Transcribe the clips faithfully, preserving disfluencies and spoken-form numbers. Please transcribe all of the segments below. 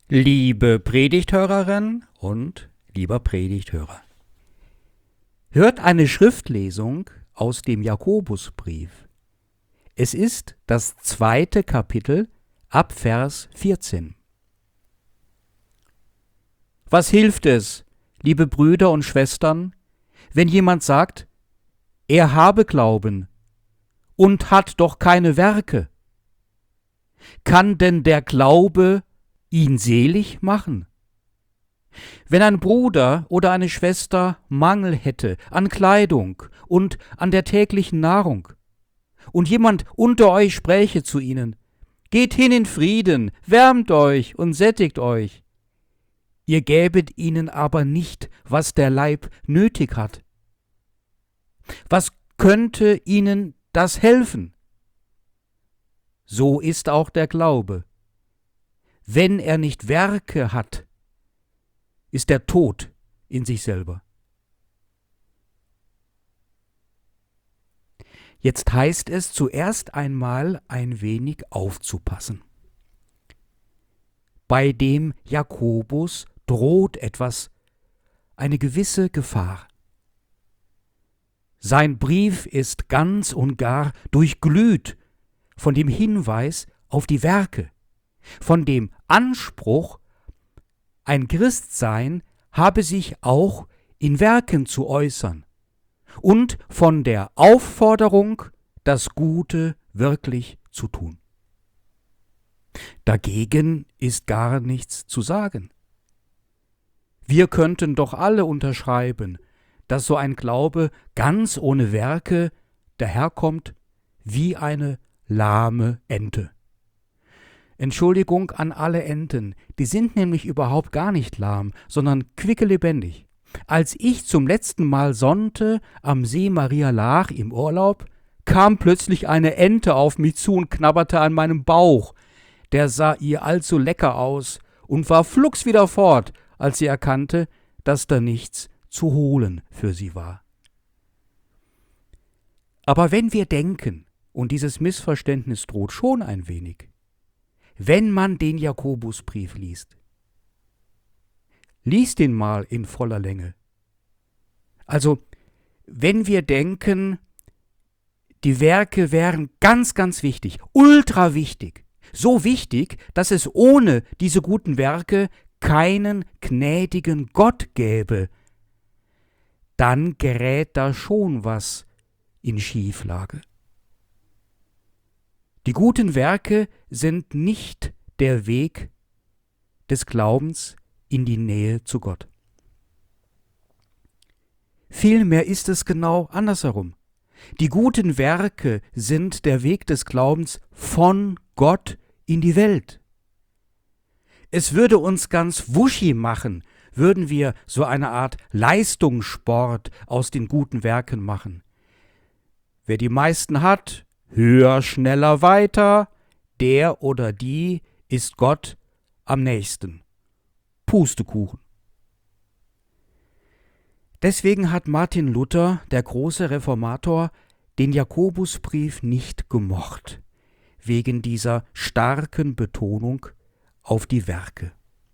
Liebe Predigthörerin und lieber Predigthörer, hört eine Schriftlesung aus dem Jakobusbrief. Es ist das zweite Kapitel ab Vers vierzehn. Was hilft es, liebe Brüder und Schwestern, wenn jemand sagt, er habe Glauben und hat doch keine Werke? Kann denn der Glaube ihn selig machen? Wenn ein Bruder oder eine Schwester Mangel hätte an Kleidung und an der täglichen Nahrung, und jemand unter euch spräche zu ihnen, geht hin in Frieden, wärmt euch und sättigt euch, ihr gäbet ihnen aber nicht, was der Leib nötig hat. Was könnte ihnen das helfen? So ist auch der Glaube. Wenn er nicht Werke hat, ist er tot in sich selber. Jetzt heißt es zuerst einmal ein wenig aufzupassen. Bei dem Jakobus droht etwas, eine gewisse Gefahr. Sein Brief ist ganz und gar durchglüht von dem Hinweis auf die Werke, von dem Anspruch, ein Christsein habe sich auch in Werken zu äußern, und von der Aufforderung, das Gute wirklich zu tun. Dagegen ist gar nichts zu sagen. Wir könnten doch alle unterschreiben, dass so ein Glaube ganz ohne Werke daherkommt wie eine lahme Ente. Entschuldigung an alle Enten, die sind nämlich überhaupt gar nicht lahm, sondern quickelebendig. Als ich zum letzten Mal sonnte am See Maria Laach im Urlaub, kam plötzlich eine Ente auf mich zu und knabberte an meinem Bauch. Der sah ihr allzu lecker aus und war flugs wieder fort, als sie erkannte, dass da nichts zu holen für sie war. Aber wenn wir denken, und dieses Missverständnis droht schon ein wenig, wenn man den Jakobusbrief liest, liest ihn mal in voller Länge. Also, wenn wir denken, die Werke wären ganz, ganz wichtig, ultra wichtig, so wichtig, dass es ohne diese guten Werke keinen gnädigen Gott gäbe, dann gerät da schon was in Schieflage. Die guten Werke sind nicht der Weg des Glaubens in die Nähe zu Gott. Vielmehr ist es genau andersherum. Die guten Werke sind der Weg des Glaubens von Gott in die Welt. Es würde uns ganz wuschi machen, würden wir so eine Art Leistungssport aus den guten Werken machen. Wer die meisten hat, höher, schneller, weiter, der oder die ist Gott am nächsten. Pustekuchen. Deswegen hat Martin Luther, der große Reformator, den Jakobusbrief nicht gemocht, wegen dieser starken Betonung auf die Werke.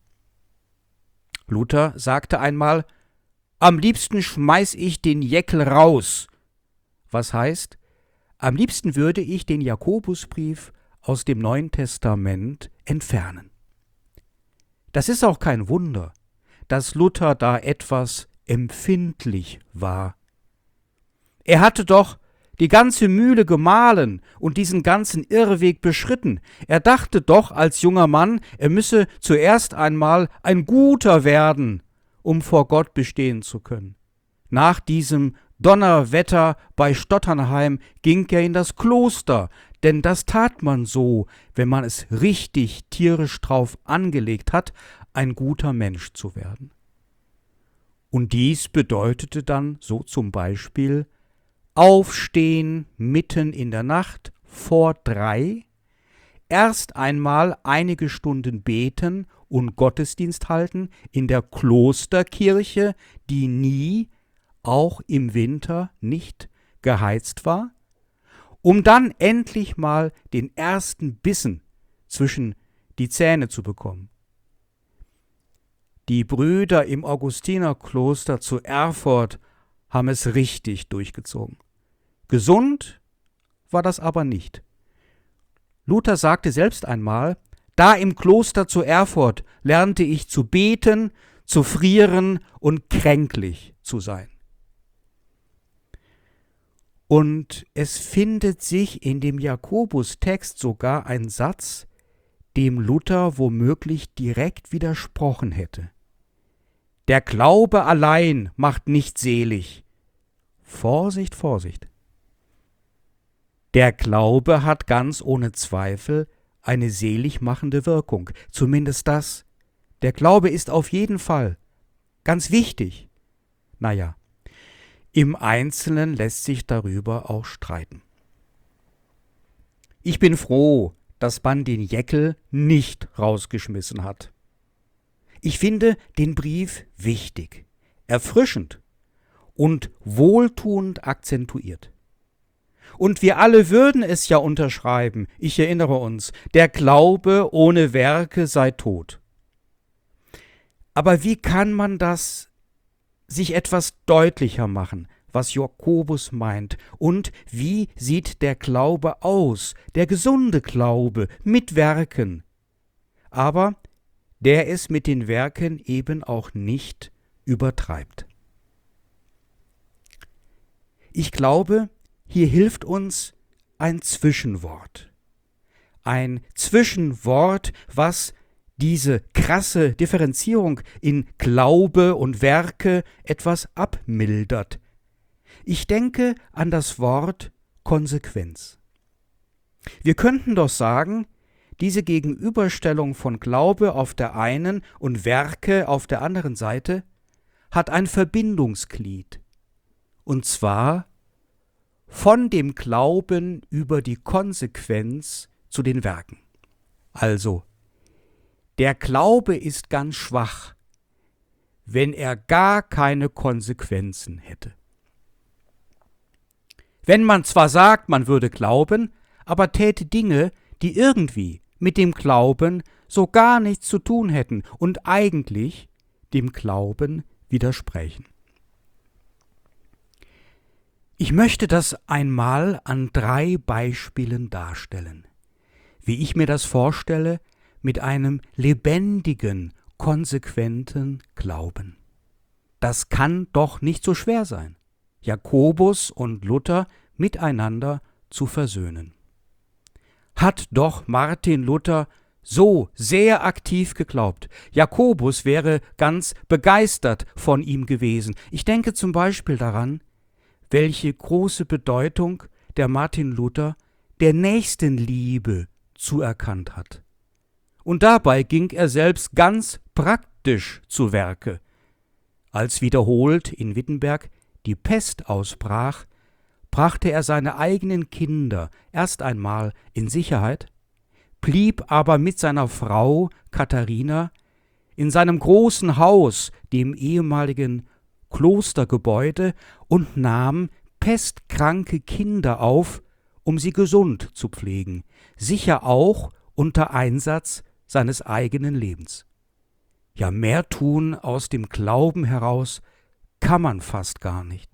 Luther sagte einmal, am liebsten schmeiß ich den Jeckel raus. Was heißt, am liebsten würde ich den Jakobusbrief aus dem Neuen Testament entfernen. Das ist auch kein Wunder, dass Luther da etwas empfindlich war. Er hatte doch die ganze Mühle gemahlen und diesen ganzen Irrweg beschritten. Er dachte doch als junger Mann, er müsse zuerst einmal ein Guter werden, um vor Gott bestehen zu können. Nach diesem Donnerwetter bei Stotternheim ging er in das Kloster, denn das tat man so, wenn man es richtig tierisch drauf angelegt hat, ein guter Mensch zu werden. Und dies bedeutete dann so zum Beispiel aufstehen mitten in der Nacht vor drei, erst einmal einige Stunden beten und Gottesdienst halten in der Klosterkirche, die nie, auch im Winter, nicht geheizt war, um dann endlich mal den ersten Bissen zwischen die Zähne zu bekommen. Die Brüder im Augustinerkloster zu Erfurt haben es richtig durchgezogen. Gesund war das aber nicht. Luther sagte selbst einmal: Da im Kloster zu Erfurt lernte ich zu beten, zu frieren und kränklich zu sein. Und es findet sich in dem Jakobus-Text sogar ein Satz, dem Luther womöglich direkt widersprochen hätte. Der Glaube allein macht nicht selig. Vorsicht, Vorsicht. Der Glaube hat ganz ohne Zweifel eine seligmachende Wirkung. Zumindest das. Der Glaube ist auf jeden Fall ganz wichtig. Naja, im Einzelnen lässt sich darüber auch streiten. Ich bin froh, dass man den Jäckel nicht rausgeschmissen hat. Ich finde den Brief wichtig, erfrischend und wohltuend akzentuiert. Und wir alle würden es ja unterschreiben, ich erinnere uns, der Glaube ohne Werke sei tot. Aber wie kann man das sich etwas deutlicher machen, was Jakobus meint? Und wie sieht der Glaube aus, der gesunde Glaube mit Werken? Aber der es mit den Werken eben auch nicht übertreibt. Ich glaube, hier hilft uns ein Zwischenwort. Ein Zwischenwort, was diese krasse Differenzierung in Glaube und Werke etwas abmildert. Ich denke an das Wort Konsequenz. Wir könnten doch sagen, diese Gegenüberstellung von Glaube auf der einen und Werke auf der anderen Seite hat ein Verbindungsglied, und zwar von dem Glauben über die Konsequenz zu den Werken. Also, der Glaube ist ganz schwach, wenn er gar keine Konsequenzen hätte. Wenn man zwar sagt, man würde glauben, aber täte Dinge, die irgendwie mit dem Glauben so gar nichts zu tun hätten und eigentlich dem Glauben widersprechen. Ich möchte das einmal an drei Beispielen darstellen, wie ich mir das vorstelle mit einem lebendigen, konsequenten Glauben. Das kann doch nicht so schwer sein, Jakobus und Luther miteinander zu versöhnen. Hat doch Martin Luther so sehr aktiv geglaubt. Jakobus wäre ganz begeistert von ihm gewesen. Ich denke zum Beispiel daran, welche große Bedeutung der Martin Luther der Nächstenliebe zuerkannt hat. Und dabei ging er selbst ganz praktisch zu Werke. Als wiederholt in Wittenberg die Pest ausbrach, brachte er seine eigenen Kinder erst einmal in Sicherheit, blieb aber mit seiner Frau Katharina in seinem großen Haus, dem ehemaligen Klostergebäude, und nahm pestkranke Kinder auf, um sie gesund zu pflegen, sicher auch unter Einsatz seines eigenen Lebens. Ja, mehr tun aus dem Glauben heraus kann man fast gar nicht.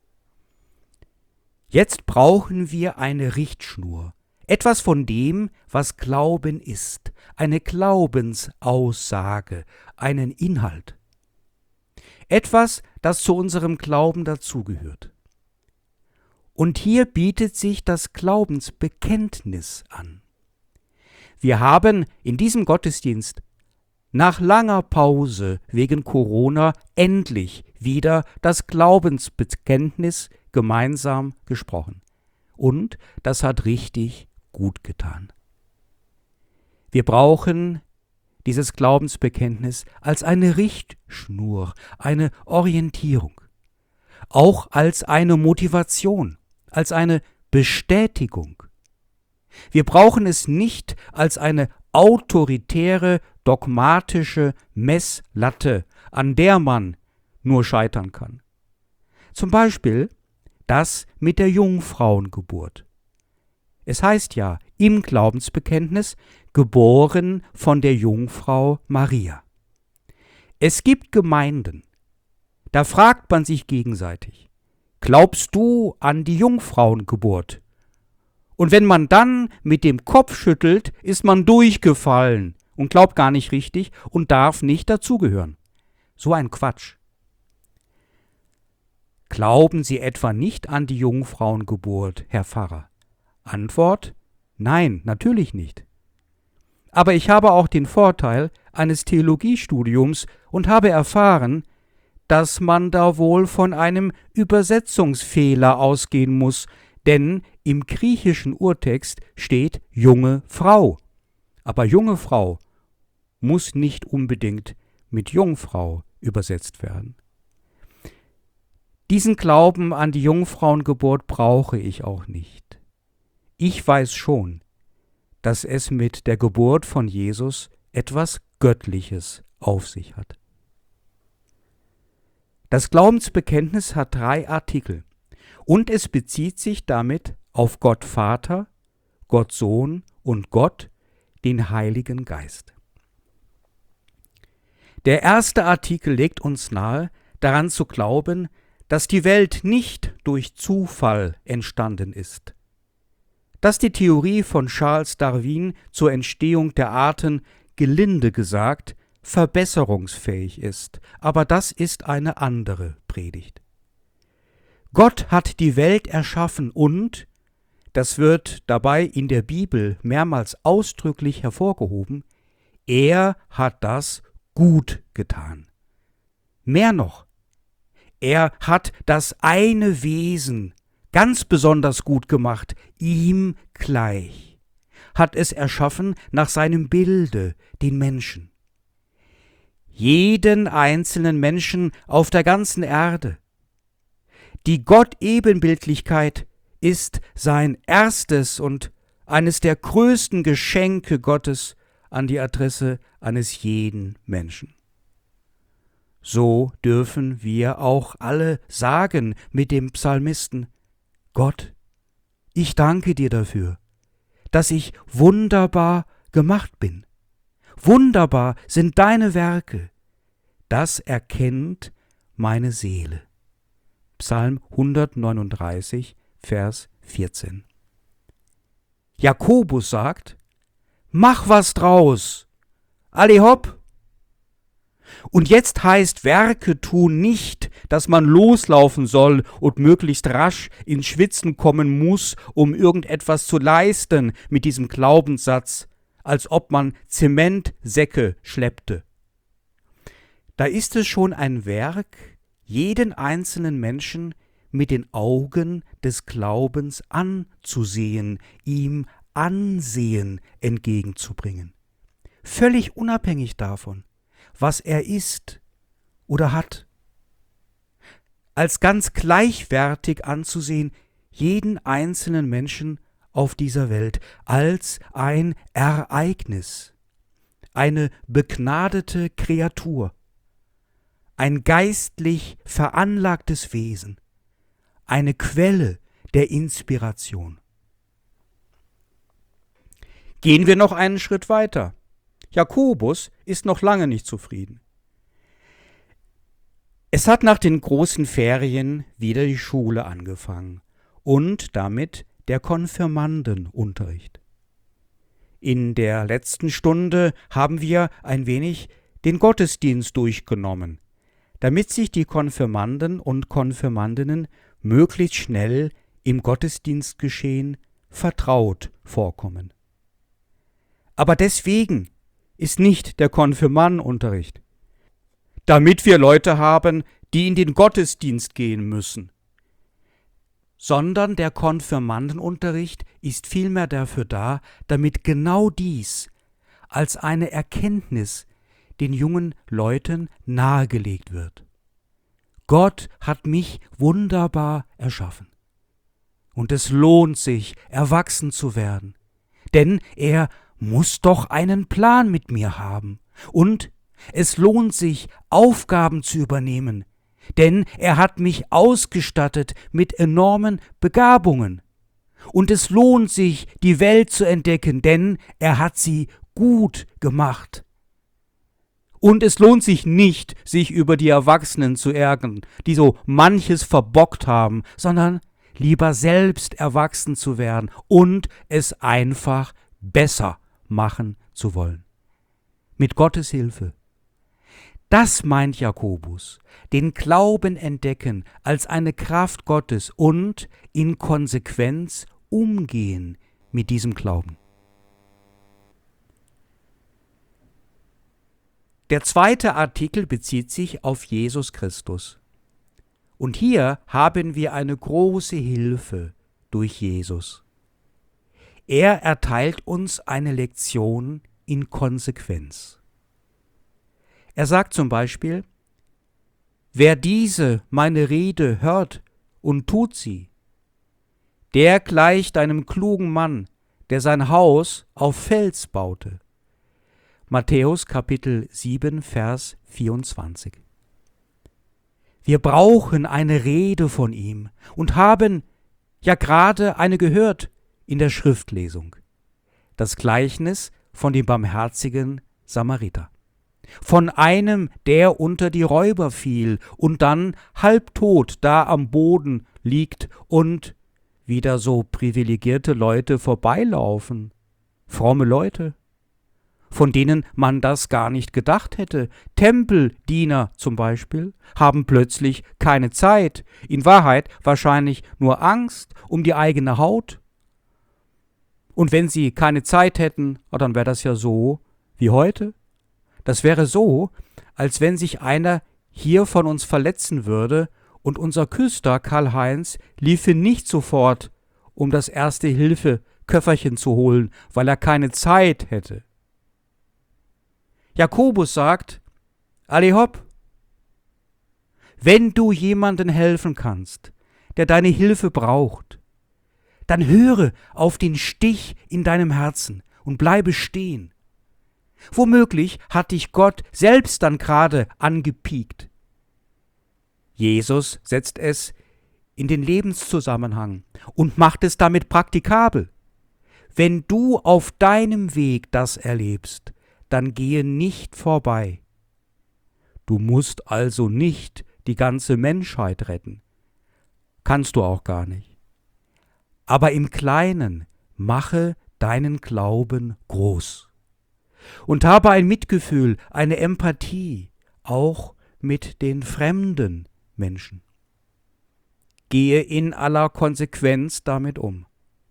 Jetzt brauchen wir eine Richtschnur, etwas von dem, was Glauben ist, eine Glaubensaussage, einen Inhalt. Etwas, das zu unserem Glauben dazugehört. Und hier bietet sich das Glaubensbekenntnis an. Wir haben in diesem Gottesdienst nach langer Pause wegen Corona endlich wieder das Glaubensbekenntnis gemeinsam gesprochen. Und das hat richtig gut getan. Wir brauchen dieses Glaubensbekenntnis als eine Richtschnur, eine Orientierung, auch als eine Motivation, als eine Bestätigung. Wir brauchen es nicht als eine autoritäre, dogmatische Messlatte, an der man nur scheitern kann. Zum Beispiel das mit der Jungfrauengeburt. Es heißt ja im Glaubensbekenntnis, geboren von der Jungfrau Maria. Es gibt Gemeinden, da fragt man sich gegenseitig, glaubst du an die Jungfrauengeburt? Und wenn man dann mit dem Kopf schüttelt, ist man durchgefallen und glaubt gar nicht richtig und darf nicht dazugehören. So ein Quatsch. Glauben Sie etwa nicht an die Jungfrauengeburt, Herr Pfarrer? Antwort: Nein, natürlich nicht. Aber ich habe auch den Vorteil eines Theologiestudiums und habe erfahren, dass man da wohl von einem Übersetzungsfehler ausgehen muss, denn im griechischen Urtext steht junge Frau. Aber junge Frau muss nicht unbedingt mit Jungfrau übersetzt werden. Diesen Glauben an die Jungfrauengeburt brauche ich auch nicht. Ich weiß schon, dass es mit der Geburt von Jesus etwas Göttliches auf sich hat. Das Glaubensbekenntnis hat drei Artikel und es bezieht sich damit auf Gott Vater, Gott Sohn und Gott, den Heiligen Geist. Der erste Artikel legt uns nahe, daran zu glauben, dass die Welt nicht durch Zufall entstanden ist, dass die Theorie von Charles Darwin zur Entstehung der Arten, gelinde gesagt, verbesserungsfähig ist, aber das ist eine andere Predigt. Gott hat die Welt erschaffen und, das wird dabei in der Bibel mehrmals ausdrücklich hervorgehoben, er hat das gut getan. Mehr noch, er hat das eine Wesen ganz besonders gut gemacht, ihm gleich, hat es erschaffen nach seinem Bilde, den Menschen. Jeden einzelnen Menschen auf der ganzen Erde. Die Gott-Ebenbildlichkeit ist sein erstes und eines der größten Geschenke Gottes an die Adresse eines jeden Menschen. So dürfen wir auch alle sagen mit dem Psalmisten: Gott, ich danke dir dafür, dass ich wunderbar gemacht bin. Wunderbar sind deine Werke. Das erkennt meine Seele. Psalm hundertneununddreißig, Vers vierzehn. Jakobus sagt: Mach was draus. Alle hopp. Und jetzt heißt Werke tun nicht, dass man loslaufen soll und möglichst rasch ins Schwitzen kommen muss, um irgendetwas zu leisten mit diesem Glaubenssatz, als ob man Zementsäcke schleppte. Da ist es schon ein Werk, jeden einzelnen Menschen mit den Augen des Glaubens anzusehen, ihm Ansehen entgegenzubringen. Völlig unabhängig davon, was er ist oder hat. Als ganz gleichwertig anzusehen, jeden einzelnen Menschen auf dieser Welt, als ein Ereignis, eine begnadete Kreatur, ein geistlich veranlagtes Wesen, eine Quelle der Inspiration. Gehen wir noch einen Schritt weiter. Jakobus ist noch lange nicht zufrieden. Es hat nach den großen Ferien wieder die Schule angefangen und damit der Konfirmandenunterricht. In der letzten Stunde haben wir ein wenig den Gottesdienst durchgenommen, damit sich die Konfirmanden und Konfirmandinnen möglichst schnell im Gottesdienstgeschehen vertraut vorkommen. Aber deswegen ist nicht der Konfirmandenunterricht, damit wir Leute haben, die in den Gottesdienst gehen müssen, sondern der Konfirmandenunterricht ist vielmehr dafür da, damit genau dies als eine Erkenntnis den jungen Leuten nahegelegt wird. Gott hat mich wunderbar erschaffen. Und es lohnt sich, erwachsen zu werden, denn er muss doch einen Plan mit mir haben. Und es lohnt sich, Aufgaben zu übernehmen, denn er hat mich ausgestattet mit enormen Begabungen. Und es lohnt sich, die Welt zu entdecken, denn er hat sie gut gemacht. Und es lohnt sich nicht, sich über die Erwachsenen zu ärgern, die so manches verbockt haben, sondern lieber selbst erwachsen zu werden und es einfach besser machen zu wollen. Mit Gottes Hilfe. Das meint Jakobus, den Glauben entdecken als eine Kraft Gottes und in Konsequenz umgehen mit diesem Glauben. Der zweite Artikel bezieht sich auf Jesus Christus. Und hier haben wir eine große Hilfe durch Jesus. Er erteilt uns eine Lektion in Konsequenz. Er sagt zum Beispiel: Wer diese meine Rede hört und tut sie, der gleicht einem klugen Mann, der sein Haus auf Fels baute. Matthäus Kapitel sieben, Vers vierundzwanzig. Wir brauchen eine Rede von ihm und haben ja gerade eine gehört in der Schriftlesung. Das Gleichnis von dem barmherzigen Samariter. Von einem, der unter die Räuber fiel und dann halbtot da am Boden liegt und wieder so privilegierte Leute vorbeilaufen. Fromme Leute, von denen man das gar nicht gedacht hätte. Tempeldiener zum Beispiel haben plötzlich keine Zeit, in Wahrheit wahrscheinlich nur Angst um die eigene Haut. Und wenn sie keine Zeit hätten, dann wäre das ja so wie heute. Das wäre so, als wenn sich einer hier von uns verletzen würde und unser Küster Karl-Heinz liefe nicht sofort, um das Erste-Hilfe-Köfferchen zu holen, weil er keine Zeit hätte. Jakobus sagt: Alle hopp, wenn du jemandem helfen kannst, der deine Hilfe braucht, dann höre auf den Stich in deinem Herzen und bleibe stehen. Womöglich hat dich Gott selbst dann gerade angepiekt. Jesus setzt es in den Lebenszusammenhang und macht es damit praktikabel. Wenn du auf deinem Weg das erlebst, dann gehe nicht vorbei. Du musst also nicht die ganze Menschheit retten. Kannst du auch gar nicht. Aber im Kleinen mache deinen Glauben groß. Und habe ein Mitgefühl, eine Empathie, auch mit den fremden Menschen. Gehe in aller Konsequenz damit um.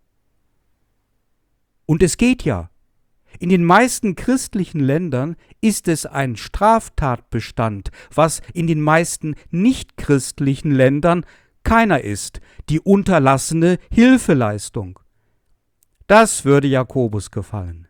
Und es geht ja. In den meisten christlichen Ländern ist es ein Straftatbestand, was in den meisten nichtchristlichen Ländern keiner ist, die unterlassene Hilfeleistung. Das würde Jakobus gefallen.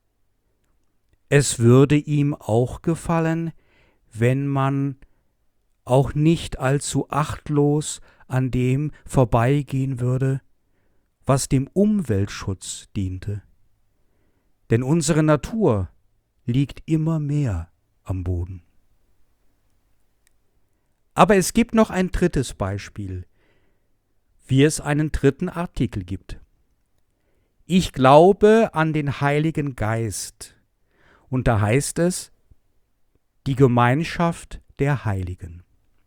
Es würde ihm auch gefallen, wenn man auch nicht allzu achtlos an dem vorbeigehen würde, was dem Umweltschutz diente. Denn unsere Natur liegt immer mehr am Boden. Aber es gibt noch ein drittes Beispiel, wie es einen dritten Artikel gibt. Ich glaube an den Heiligen Geist. Und da heißt es, die Gemeinschaft der Heiligen.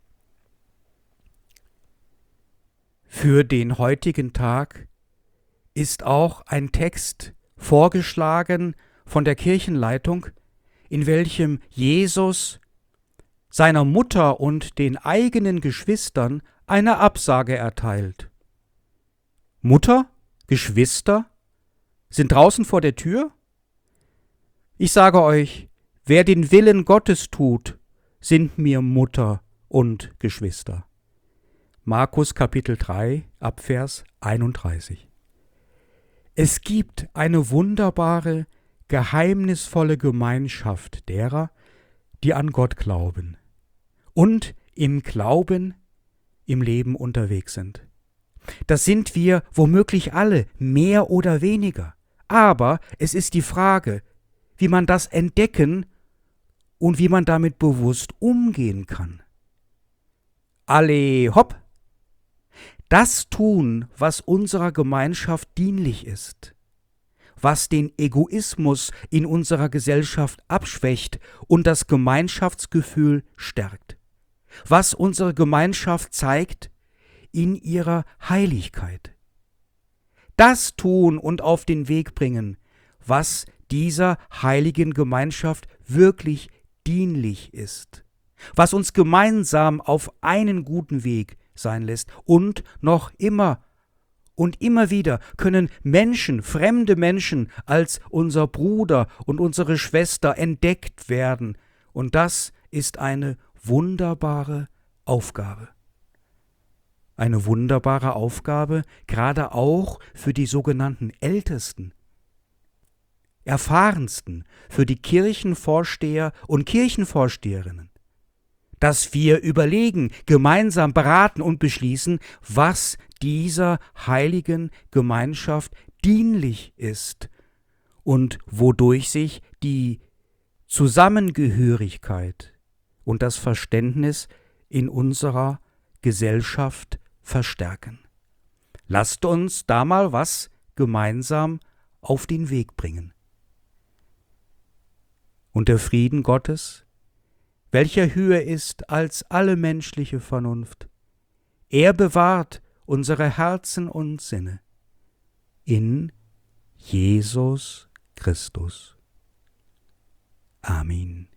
Für den heutigen Tag ist auch ein Text vorgeschlagen von der Kirchenleitung, in welchem Jesus seiner Mutter und den eigenen Geschwistern eine Absage erteilt. Mutter, Geschwister sind draußen vor der Tür? Ich sage euch, wer den Willen Gottes tut, sind mir Mutter und Geschwister. Markus Kapitel drei, Abvers einunddreißig. Es gibt eine wunderbare, geheimnisvolle Gemeinschaft derer, die an Gott glauben und im Glauben im Leben unterwegs sind. Das sind wir womöglich alle, mehr oder weniger. Aber es ist die Frage, wie man das entdecken und wie man damit bewusst umgehen kann. Alle hopp! Das tun, was unserer Gemeinschaft dienlich ist, was den Egoismus in unserer Gesellschaft abschwächt und das Gemeinschaftsgefühl stärkt, was unsere Gemeinschaft zeigt in ihrer Heiligkeit. Das tun und auf den Weg bringen, was dieser heiligen Gemeinschaft wirklich dienlich ist, was uns gemeinsam auf einen guten Weg sein lässt. Und noch immer und immer wieder können Menschen, fremde Menschen, als unser Bruder und unsere Schwester entdeckt werden. Und das ist eine wunderbare Aufgabe. Eine wunderbare Aufgabe, gerade auch für die sogenannten Ältesten, Erfahrensten, für die Kirchenvorsteher und Kirchenvorsteherinnen, dass wir überlegen, gemeinsam beraten und beschließen, was dieser heiligen Gemeinschaft dienlich ist und wodurch sich die Zusammengehörigkeit und das Verständnis in unserer Gesellschaft verstärken. Lasst uns da mal was gemeinsam auf den Weg bringen. Und der Frieden Gottes, welcher höher ist als alle menschliche Vernunft, er bewahrt unsere Herzen und Sinne in Jesus Christus. Amen.